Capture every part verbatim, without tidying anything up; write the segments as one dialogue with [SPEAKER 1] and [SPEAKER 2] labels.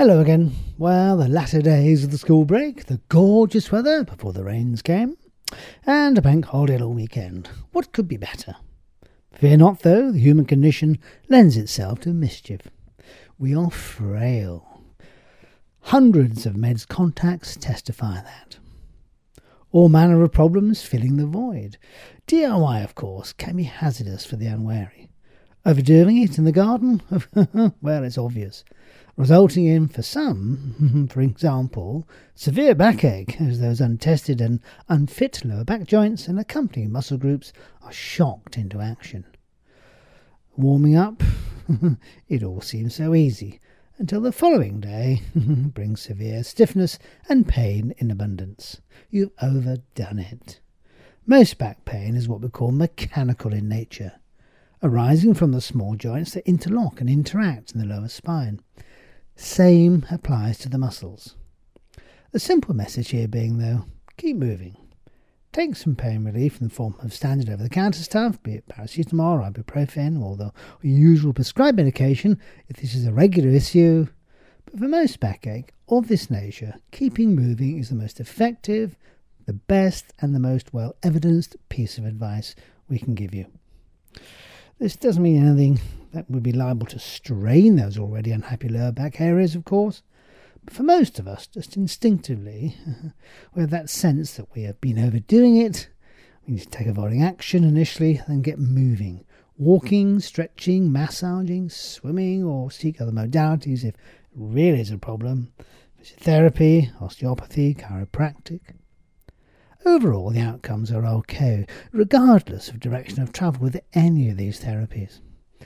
[SPEAKER 1] Hello again. Well, the latter days of the school break, the gorgeous weather before the rains came, and a bank holiday long weekend. What could be better? Fear not, though, the human condition lends itself to mischief. We are frail. Hundreds of meds contacts testify that. All manner of problems filling the void. D I Y, of course, can be hazardous for the unwary. Overdoing it in the garden? Well, it's obvious. Resulting in, for some, for example, severe backache, as those untested and unfit lower back joints and accompanying muscle groups are shocked into action. Warming up, it all seems so easy, until the following day brings severe stiffness and pain in abundance. You've overdone it. Most back pain is what we call mechanical in nature, arising from the small joints that interlock and interact in the lower spine. Same applies to the muscles. The simple message here being, though, keep moving. Take some pain relief in the form of standard over-the-counter stuff, be it paracetamol or ibuprofen or the usual prescribed medication if this is a regular issue. But for most backache of this nature, keeping moving is the most effective, the best and the most well-evidenced piece of advice we can give you. This doesn't mean anything that would be liable to strain those already unhappy lower back areas, of course. But for most of us, just instinctively, we have that sense that we have been overdoing it. We need to take avoiding action initially, then get moving. Walking, stretching, massaging, swimming, or seek other modalities if it really is a problem. Physiotherapy, osteopathy, chiropractic. Overall, the outcomes are okay, regardless of direction of travel with any of these therapies.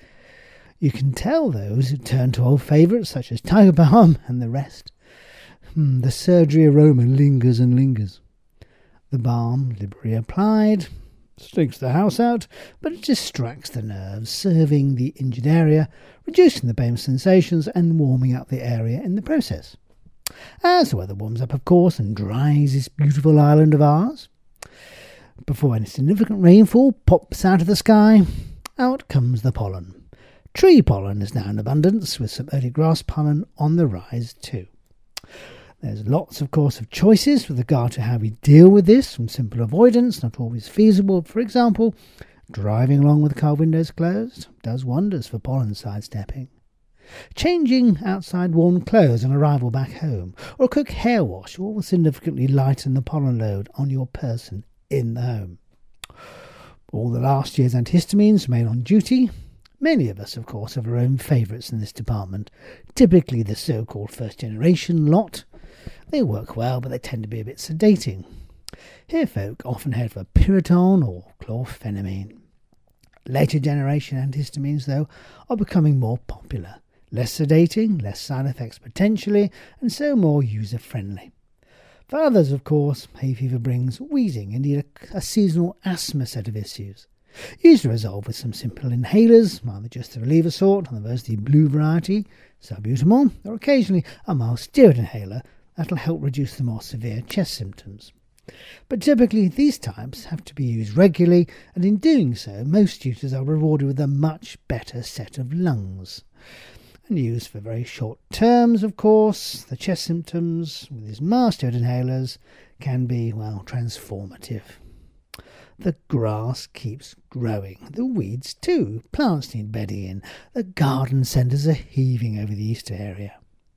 [SPEAKER 1] You can tell those who turn to old favourites such as Tiger Balm and the rest. Hmm, the surgery aroma lingers and lingers. The balm, liberally applied, stinks the house out, but it distracts the nerves, serving the injured area, reducing the pain sensations and warming up the area in the process. As the weather warms up, of course, and dries this beautiful island of ours, before any significant rainfall pops out of the sky, out comes the pollen. Tree pollen is now in abundance, with some early grass pollen on the rise too. There's lots, of course, of choices with regard to how we deal with this, from simple avoidance, not always feasible. For example, driving along with car windows closed does wonders for pollen sidestepping. Changing outside warm clothes on arrival back home, or a quick hair wash will significantly lighten the pollen load on your person in the home. All the last year's antihistamines remain on duty. Many of us, of course, have our own favourites in this department, typically the so-called first-generation lot. They work well, but they tend to be a bit sedating. Here folk often head for Piriton or chlorphenamine. Later generation antihistamines, though, are becoming more popular. Less sedating, less side effects potentially, and so more user-friendly. For others, of course, hay fever brings wheezing, indeed a, a seasonal asthma set of issues. Usually resolved with some simple inhalers, either just the reliever sort, on the Versity Blue variety, salbutamol, or occasionally a mild steroid inhaler that will help reduce the more severe chest symptoms. But typically these types have to be used regularly, and in doing so most users are rewarded with a much better set of lungs. And used for very short terms, of course, the chest symptoms with these mild steroid inhalers can be, well, transformative. The grass keeps growing, the weeds too, plants need bedding in, the garden centres are heaving over the Easter area.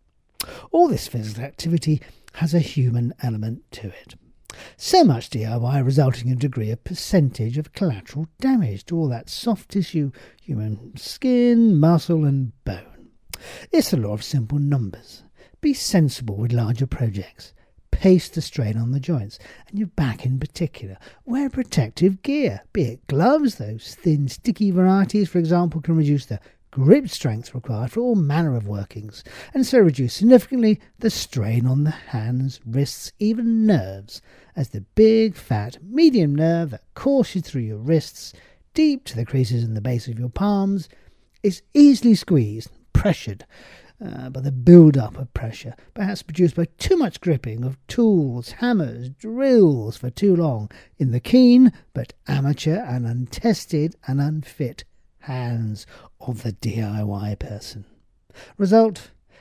[SPEAKER 1] All this physical activity has a human element to it. So much D I Y resulting in a degree of percentage of collateral damage to all that soft tissue, human skin, muscle and bone. It's the law of simple numbers. Be sensible with larger projects. Pace the strain on the joints, and your back in particular. Wear protective gear, be it gloves. Those thin, sticky varieties, for example, can reduce the grip strength required for all manner of workings, and so reduce significantly the strain on the hands, wrists, even nerves, as the big, fat, medium nerve that courses through your wrists, deep to the creases in the base of your palms, is easily squeezed, pressured, Uh, by the build-up of pressure, perhaps produced by too much gripping of tools, hammers, drills for too long in the keen but amateur and untested and unfit hands of the D I Y person. Result,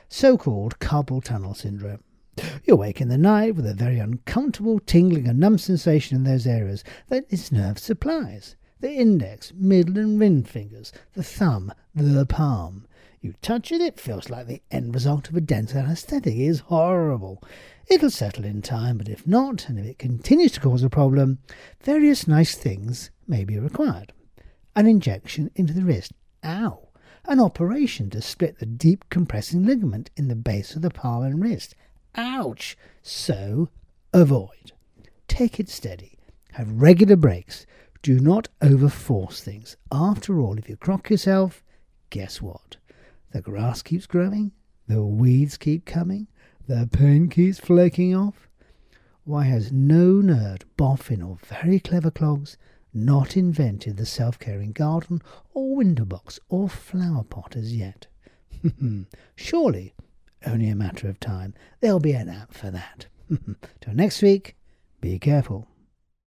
[SPEAKER 1] so-called carpal tunnel syndrome. You wake in the night with a very uncomfortable tingling and numb sensation in those areas that its nerve supplies. The index, middle and ring fingers, the thumb, the palm. You touch it, it feels like the end result of a dental anaesthetic. It is horrible. It'll settle in time, but if not, and if it continues to cause a problem, various nice things may be required. An injection into the wrist. Ow! An operation to split the deep compressing ligament in the base of the palm and wrist. Ouch! So, avoid. Take it steady. Have regular breaks. Do not overforce things. After all, if you crock yourself, guess what? The grass keeps growing, the weeds keep coming, the pain keeps flaking off. Why has no nerd, boffin or very clever clogs not invented the self-caring garden or window box or flower pot as yet? Surely, only a matter of time. There'll be an app for that. Till next week, be careful.